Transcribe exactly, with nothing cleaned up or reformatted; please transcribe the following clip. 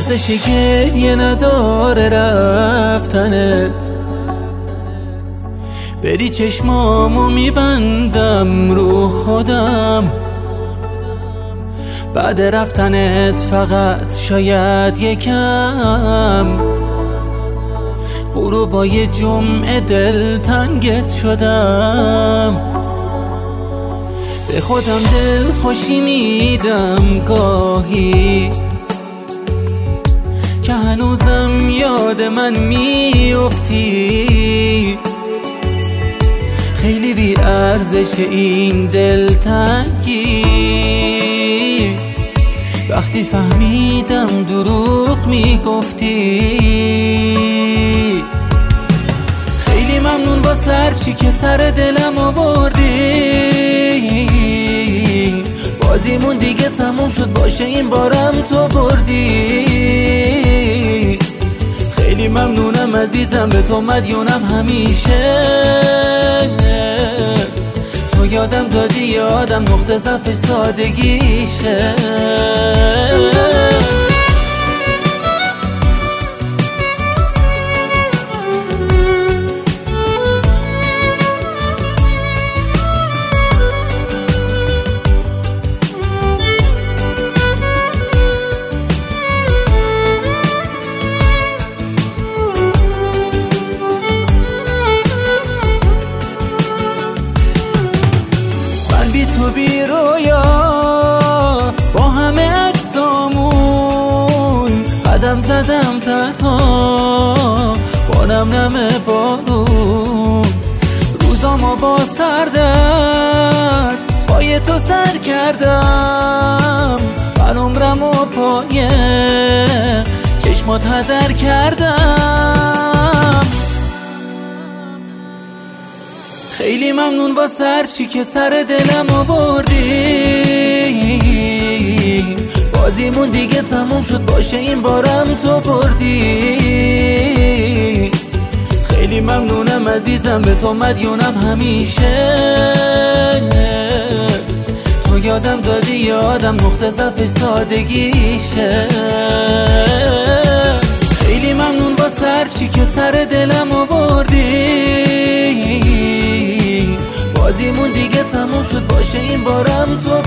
ارزش گریه نداره رفتنت. بری چشمامو میبندم رو خودم، بعد رفتنت فقط شاید یکم غروبای جمعه دل تنگت شدم. به خودم دل خوشی میدم گاهی که هنوزم یاد من میافتی. خیلی بی ارزش این دلتنگی، وقتی فهمیدم دروغ میگفتی. خیلی ممنون با سرچی که سر دلم آوردی. بازیمون دیگه تموم شد باشه، این بارم تو بردی. خیلی ممنونم عزیزم، به تو مدیونم همیشه. تو یادم دادی یادم نقطه ضعفش سادگیشه. تو بی رویا با همه عکسامون قدم زدم تنها با نم نم بارون. روزامو با سردرد پای تو سر کردم. من عمرمو پای چشمات هدر کردم. خیلی ممنون با سرچی که سر دلم آوردی. بازیمون دیگه تموم شد باشه، این بارم تو بردی. خیلی ممنونم عزیزم، به تو مدیونم همیشه. تو یادم دادی یادم نقطه ضعفش سادگیشه. خیلی ممنون با سرچی که سر دلم آوردی. بازیمون دیگه تموم شد باشه، این بارم تو